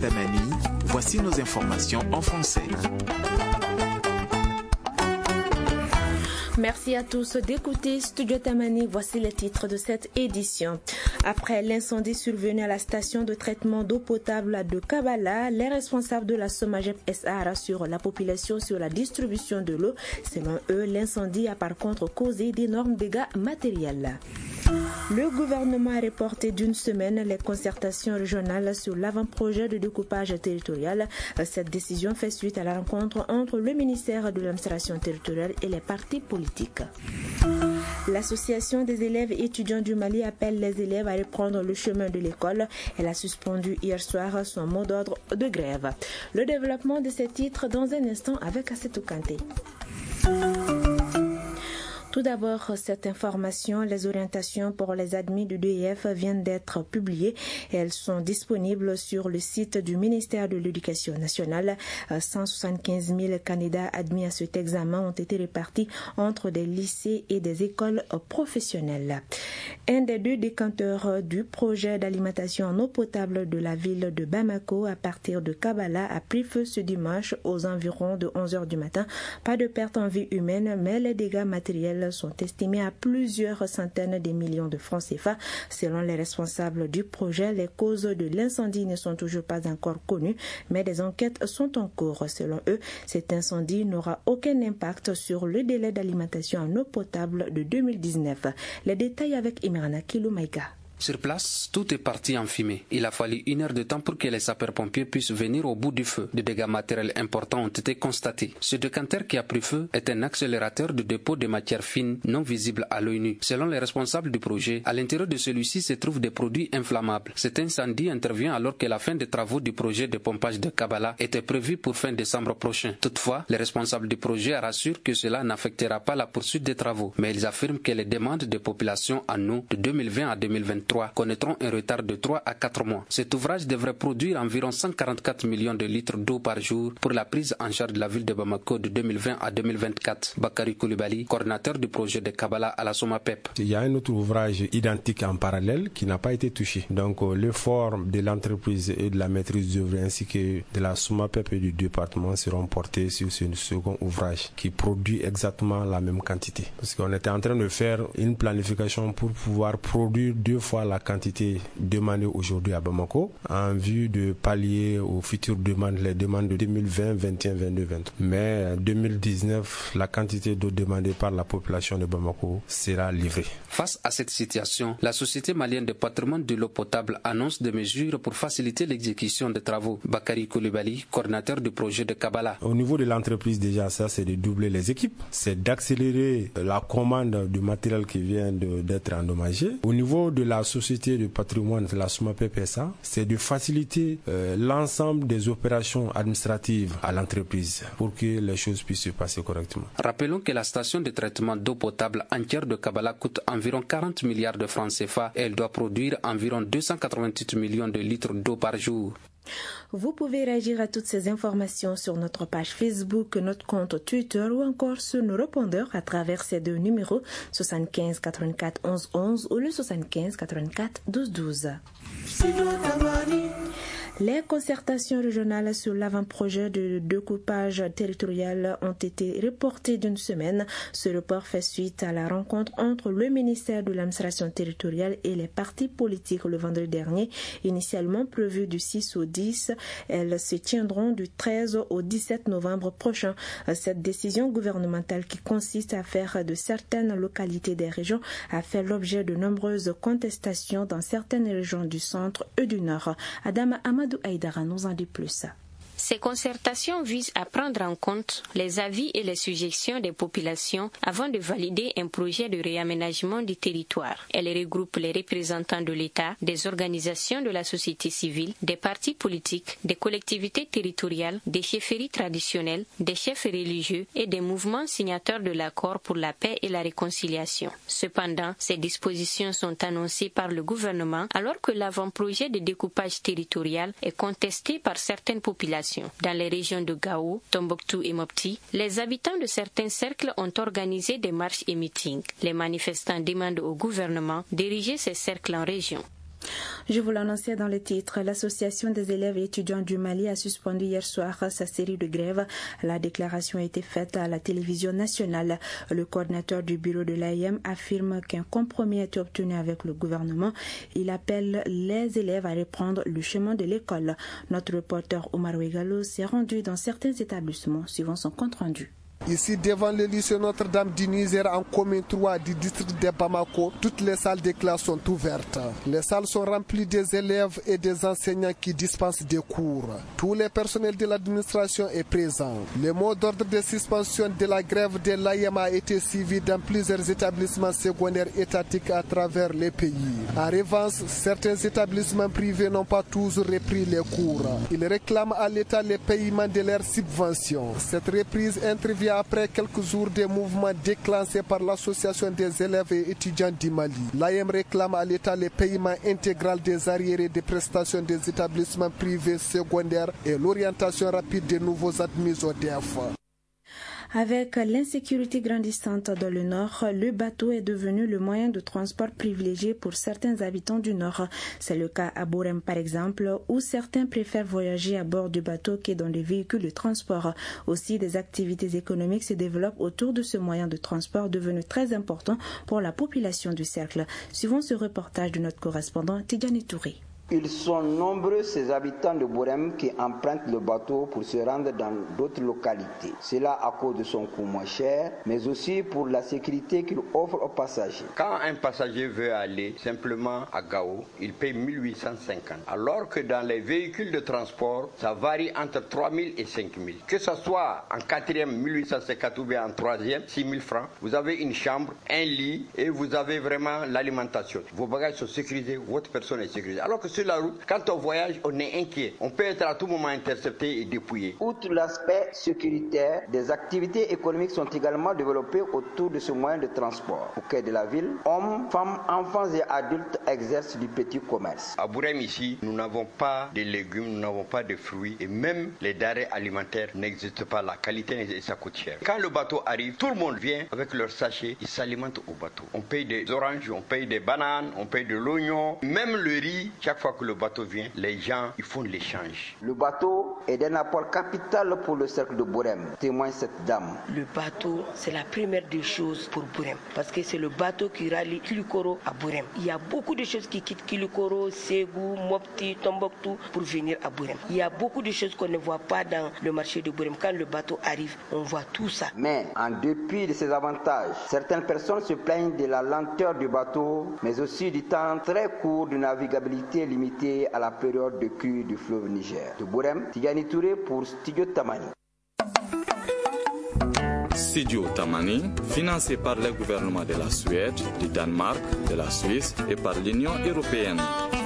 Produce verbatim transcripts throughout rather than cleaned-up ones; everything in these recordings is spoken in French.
Tamani, voici nos informations en français. Merci à tous d'écouter Studio Tamani. Voici les titres de cette édition. Après l'incendie survenu à la station de traitement d'eau potable de Kabala, les responsables de la Somagep S A rassurent la population sur la distribution de l'eau. Selon eux, l'incendie a par contre causé d'énormes dégâts matériels. Le gouvernement a reporté d'une semaine les concertations régionales sur l'avant-projet de découpage territorial. Cette décision fait suite à la rencontre entre le ministère de l'administration territoriale et les partis politiques. L'association des élèves et étudiants du Mali appelle les élèves à reprendre le chemin de l'école. Elle a suspendu hier soir son mot d'ordre de grève. Le développement de ces titres dans un instant avec Assetou Kanté. Tout d'abord, cette information, les orientations pour les admis du D E F viennent d'être publiées. Elles sont disponibles sur le site du ministère de l'Éducation nationale. cent soixante-quinze mille candidats admis à cet examen ont été répartis entre des lycées et des écoles professionnelles. Un des deux décanteurs du projet d'alimentation en eau potable de la ville de Bamako à partir de Kabala a pris feu ce dimanche aux environs de onze heures du matin. Pas de perte en vie humaine, mais les dégâts matériels sont estimés à plusieurs centaines de millions de francs C F A. Selon les responsables du projet, les causes de l'incendie ne sont toujours pas encore connues, mais des enquêtes sont en cours. Selon eux, cet incendie n'aura aucun impact sur le délai d'alimentation en eau potable de deux mille dix-neuf. Les détails avec Imrana Kiloumaïga. Sur place, tout est parti en fumée. Il a fallu une heure de temps pour que les sapeurs-pompiers puissent venir au bout du feu. Des dégâts matériels importants ont été constatés. Ce décanteur qui a pris feu est un accélérateur de dépôt de matières fines non visibles à l'œil nu. Selon les responsables du projet, à l'intérieur de celui-ci se trouvent des produits inflammables. Cet incendie intervient alors que la fin des travaux du projet de pompage de Kabala était prévue pour fin décembre prochain. Toutefois, les responsables du projet rassurent que cela n'affectera pas la poursuite des travaux. Mais ils affirment que les demandes des populations en eau de deux mille vingt à deux mille vingt-trois connaîtront un retard de trois à quatre mois. Cet ouvrage devrait produire environ cent quarante-quatre millions de litres d'eau par jour pour la prise en charge de la ville de Bamako de deux mille vingt à deux mille vingt-quatre. Bakary Koulibaly, coordinateur du projet de Kabala à la Somapep. Il y a un autre ouvrage identique en parallèle qui n'a pas été touché. Donc euh, l'effort de l'entreprise et de la maîtrise d'œuvre ainsi que de la Somapep et du département seront portés sur ce second ouvrage qui produit exactement la même quantité. Parce qu'on était en train de faire une planification pour pouvoir produire deux fois la quantité demandée aujourd'hui à Bamako en vue de pallier aux futures demandes, les demandes de deux mille vingt, vingt et un, vingt-deux, vingt-trois. Mais deux mille dix-neuf, la quantité d'eau demandée par la population de Bamako sera livrée. Face à cette situation, la Société malienne de patrimoine de l'eau potable annonce des mesures pour faciliter l'exécution des travaux. Bakary Koulibaly, coordinateur du projet de Kabala. Au niveau de l'entreprise, déjà, ça, c'est de doubler les équipes. C'est d'accélérer la commande du matériel qui vient de, d'être endommagé. Au niveau de la Société de patrimoine de la Somapep S A, c'est de faciliter euh, l'ensemble des opérations administratives à l'entreprise pour que les choses puissent se passer correctement. Rappelons que la station de traitement d'eau potable entière de Kabala coûte environ quarante milliards de francs C F A et elle doit produire environ deux cent quatre-vingt-huit millions de litres d'eau par jour. Vous pouvez réagir à toutes ces informations sur notre page Facebook, notre compte Twitter ou encore sur nos répondeurs à travers ces deux numéros soixante-quinze quatre-vingt-quatre onze onze ou le soixante-quinze quatre-vingt-quatre douze douze. Les concertations régionales sur l'avant-projet de découpage territorial ont été reportées d'une semaine. Ce report fait suite à la rencontre entre le ministère de l'administration territoriale et les partis politiques le vendredi dernier. Initialement prévues du six au dix, elles se tiendront du treize au dix-sept novembre prochain. Cette décision gouvernementale qui consiste à faire de certaines localités des régions a fait l'objet de nombreuses contestations dans certaines régions du centre et du nord. Adama Amadou Aïdara nous en dit plus. Ces concertations visent à prendre en compte les avis et les suggestions des populations avant de valider un projet de réaménagement du territoire. Elles regroupent les représentants de l'État, des organisations de la société civile, des partis politiques, des collectivités territoriales, des chefferies traditionnelles, des chefs religieux et des mouvements signataires de l'accord pour la paix et la réconciliation. Cependant, ces dispositions sont annoncées par le gouvernement alors que l'avant-projet de découpage territorial est contesté par certaines populations. Dans les régions de Gao, Tombouctou et Mopti, les habitants de certains cercles ont organisé des marches et meetings. Les manifestants demandent au gouvernement d'ériger ces cercles en région. Je vous l'annonçais dans le titre, l'association des élèves et étudiants du Mali a suspendu hier soir sa série de grèves. La déclaration a été faite à la télévision nationale. Le coordinateur du bureau de l'A I M affirme qu'un compromis a été obtenu avec le gouvernement. Il appelle les élèves à reprendre le chemin de l'école. Notre reporter Omar Ouegalo s'est rendu dans certains établissements suivant son compte rendu. Ici, devant le lycée Notre-Dame du Niger, en commune trois du district de Bamako, toutes les salles de classe sont ouvertes. Les salles sont remplies des élèves et des enseignants qui dispensent des cours. Tout le personnel de l'administration est présent. Le mot d'ordre de suspension de la grève de l'A I M a été suivi dans plusieurs établissements secondaires étatiques à travers le pays. En revanche, certains établissements privés n'ont pas toujours repris les cours. Ils réclament à l'État le paiement de leurs subventions. Cette reprise intervient après quelques jours de mouvements déclenchés par l'association des élèves et étudiants du Mali. L'A I M réclame à l'État le paiement intégral des arriérés des prestations des établissements privés secondaires et l'orientation rapide des nouveaux admis au D F. Avec l'insécurité grandissante dans le Nord, le bateau est devenu le moyen de transport privilégié pour certains habitants du Nord. C'est le cas à Bourem par exemple, où certains préfèrent voyager à bord du bateau que dans les véhicules de transport. Aussi, des activités économiques se développent autour de ce moyen de transport devenu très important pour la population du cercle. Suivons ce reportage de notre correspondant Tidjani Touré. Ils sont nombreux ces habitants de Bourem qui empruntent le bateau pour se rendre dans d'autres localités. Cela à cause de son coût moins cher, mais aussi pour la sécurité qu'il offre aux passagers. Quand un passager veut aller simplement à Gao, il paye mille huit cent cinquante. Alors que dans les véhicules de transport, ça varie entre trois mille et cinq mille. Que ce soit en quatrième, mille huit cent cinquante ou bien en troisième, six mille francs, vous avez une chambre, un lit et vous avez vraiment l'alimentation. Vos bagages sont sécurisés, votre personne est sécurisée. Alors que sur la route, quand on voyage, on est inquiet. On peut être à tout moment intercepté et dépouillé. Outre l'aspect sécuritaire, des activités économiques sont également développées autour de ce moyen de transport. Au cœur de la ville, hommes, femmes, enfants et adultes exercent du petit commerce. À Bourem ici, nous n'avons pas de légumes, nous n'avons pas de fruits et même les denrées alimentaires n'existent pas. La qualité et ça coûte cher. Quand le bateau arrive, tout le monde vient avec leur sachet, ils s'alimentent au bateau. On paye des oranges, on paye des bananes, on paye de l'oignon, même le riz. Chaque fois que le bateau vient, les gens ils font l'échange. Le bateau est d'un apport capital pour le cercle de Bourem, témoigne cette dame. Le bateau, c'est la première des choses pour Bourem, parce que c'est le bateau qui rallie Kilikoro à Bourem. Il y a beaucoup de choses qui quittent Kilikoro, Ségou, Mopti, Tombouctou pour venir à Bourem. Il y a beaucoup de choses qu'on ne voit pas dans le marché de Bourem. Quand le bateau arrive, on voit tout ça. Mais en dépit de ces avantages, certaines personnes se plaignent de la lenteur du bateau, mais aussi du temps très court de navigabilité limitée à la période de crue du fleuve Niger. De Bourem, Tidjani Touré pour Studio Tamani. Studio Tamani, financé par le gouvernement de la Suède, du Danemark, de la Suisse et par l'Union européenne.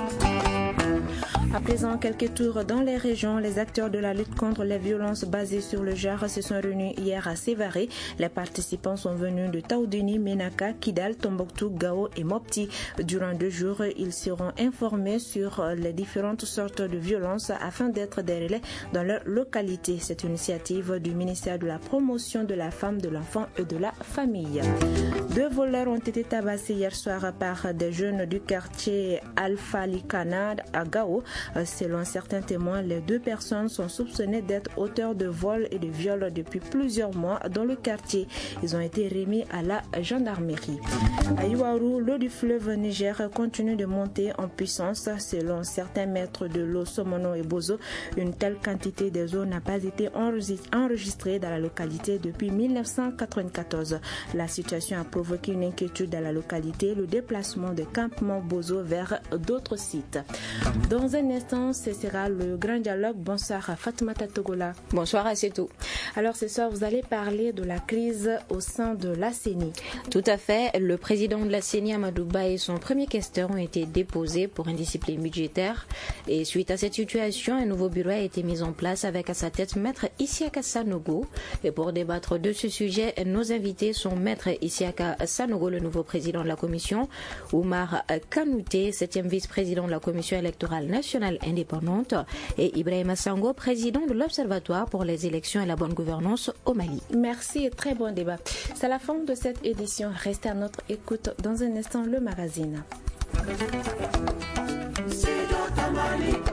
À présent, quelques tours dans les régions. Les acteurs de la lutte contre les violences basées sur le genre se sont réunis hier à Sévaré. Les participants sont venus de Taoudini, Ménaka, Kidal, Tombouctou, Gao et Mopti. Durant deux jours, ils seront informés sur les différentes sortes de violences afin d'être des relais dans leur localité. Cette initiative du ministère de la Promotion de la Femme, de l'Enfant et de la Famille. Deux voleurs ont été tabassés hier soir par des jeunes du quartier Alpha Likana à Gao. Selon certains témoins, les deux personnes sont soupçonnées d'être auteurs de vols et de viols depuis plusieurs mois dans le quartier. Ils ont été remis à la gendarmerie. À Yuaru, l'eau du fleuve Niger continue de monter en puissance. Selon certains maîtres de l'eau Somono et Bozo, une telle quantité de eau n'a pas été enregistrée dans la localité depuis mille neuf cent quatre-vingt-quatorze. La situation a provoqué une inquiétude dans la localité, le déplacement de campements Bozo vers d'autres sites. Dans un instant, ce sera le grand dialogue. Bonsoir à Fatoumata Togola. Bonsoir à Setou. Alors ce soir, vous allez parler de la crise au sein de la C E N I. Tout à fait. Le président de la C E N I, Amadou Ba, et son premier questeur ont été déposés pour indiscipline budgétaire. Et suite à cette situation, un nouveau bureau a été mis en place avec à sa tête Maître Isiaka Sanogo. Et pour débattre de ce sujet, nos invités sont Maître Isiaka Sanogo, le nouveau président de la commission, Oumar Kanouté, septième vice-président de la commission électorale nationale indépendante, et Ibrahima Sango, président de l'Observatoire pour les élections et la bonne gouvernance au Mali. Merci et très bon débat. C'est la fin de cette édition. Restez à notre écoute. Dans un instant, le magazine. Tamani.